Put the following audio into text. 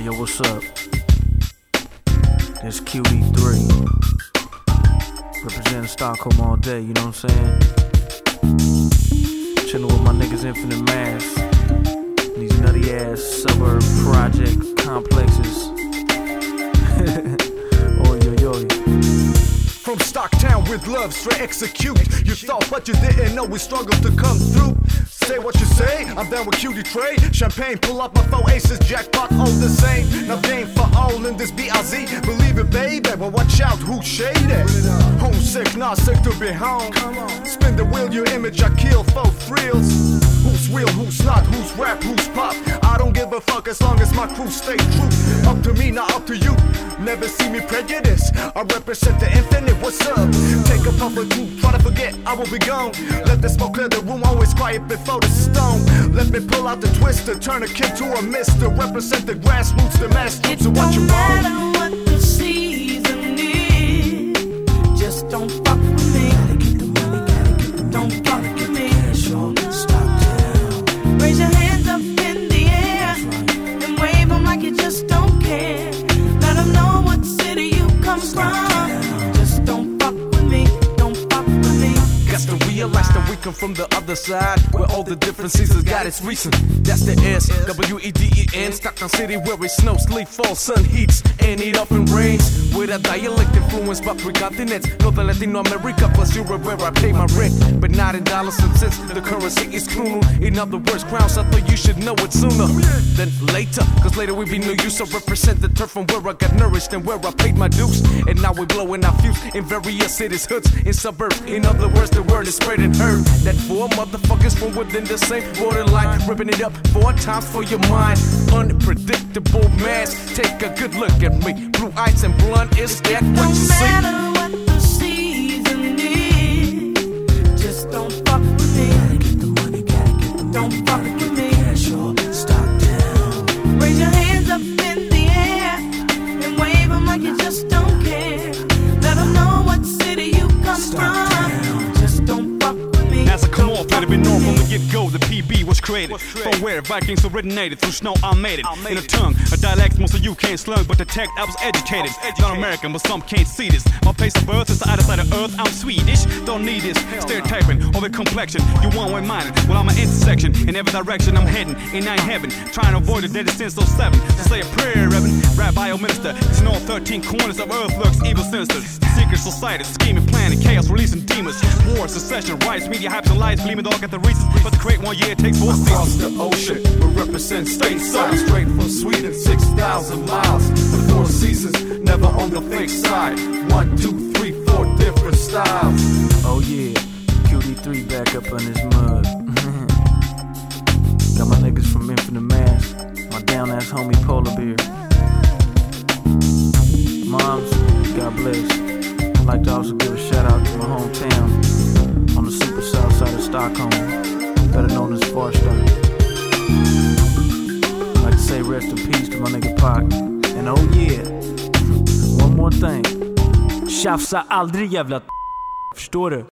Yo, what's up? This QD3 representing Stockholm all day, you know what I'm saying? Chillin' with my niggas Infinite Mass, these nutty ass suburb project complexes. Oi, oi, oi. From Stocktown with love, straight execute. You thought but you didn't know we struggled to come through. Say what you say, I'm down with QD3. Champagne, pull up my 4 aces, jackpot all the same. Now game for all in this BRZ. Believe it, baby, but watch out who's shaded. Homesick, not sick to be home. Spin the wheel, your image I kill for thrills. Who's real, who's not, who's rap, who's pop. I don't give a fuck as long as my crew stay true. Up to me, not up to you. Never see me prejudice. I represent the infinite, what's up? Take a puff or two, try to forget, I will be gone. Let the smoke clear the room, always quiet before the stone. Let me pull out the twister, turn a kid to a mister. Represent the grassroots, the mass troops, so what you want? It don't matter what the season is, just don't fuck with me. Gotta get the money, gotta get the money, Don't gotta fuck get with the me. cash on Stocktown. Raise your hands up in the air and wave them like you just don't care. Let them know what city you come from. Just don't fuck with me, don't fuck with me. Got to realize that we come from the other side, where all the different seasons got its reason. That's the S-W-E-D-E-N, Stockton City, where it snows, sleet, falls, sun heats, and it often rains. With a dialect influenced by 3 continents, Northern Latino America plus Europe, where I pay my rent, but not in dollars and cents. The currency is kronor. In other words, crowns. I thought you should know it sooner than later, cause later we be no use. I represent the turf from where I got nourished and where I paid my dues. And now we're blowing our fuse in various cities, hoods, in suburbs. In other words, the word is spread and heard that 4 motherfuckers from within the same borderline, ripping it up 4 times for your mind. Unpredictable mass. Take a good look at me. Blue eyes and blonde, is that what you Don't see? matter what the season is, just don't fuck with me. Gotta get the money, gotta get the money, Don't fuck gotta with get the me. cash on Stocktown. Raise your hands up in the air and wave them like you just don't care. Let them know what city you come from. Just don't fuck with me. As I come Don't off, fuck let it be with known from me. the get-go, the PB was created. From where Vikings originated, through snow I made it. In a tongue, a dialect most of you can't slur, but detect I was educated. Not American, but some can't see this. My place of birth is the other side of earth, I'm Swedish. Don't need this stereotyping or the complexion. You one-way minded, well I'm an intersection. In every direction I'm heading, in nine heaven. Trying to avoid the dead since 07. So say a prayer, Reverend, Rabbi or Minister. Cause in all 13 corners of earth lurks evil sinister. Secret society, scheming, planning, chaos, releasing demons. War, secession, riots, media hypes and lies. Believing they all got the reasons, but to create 1 year it takes 4 Across seasons. the ocean, we represent stateside. Straight from Sweden, 6,000 miles. The 4 seasons, never on the fake side. 1, 2, 3, 4 different styles. Oh yeah, QD3 back up on this mug. Got my niggas from Infinite Mass, my down ass homie Polar Bear. Moms, God bless. I'd like to also give a shout out to my hometown on the super south side of Stockholm, better known as Farsta. I'd like to say rest in peace to my nigga Pac. And oh yeah, one more thing. Tjafsa aldrig jävla. Förstår du?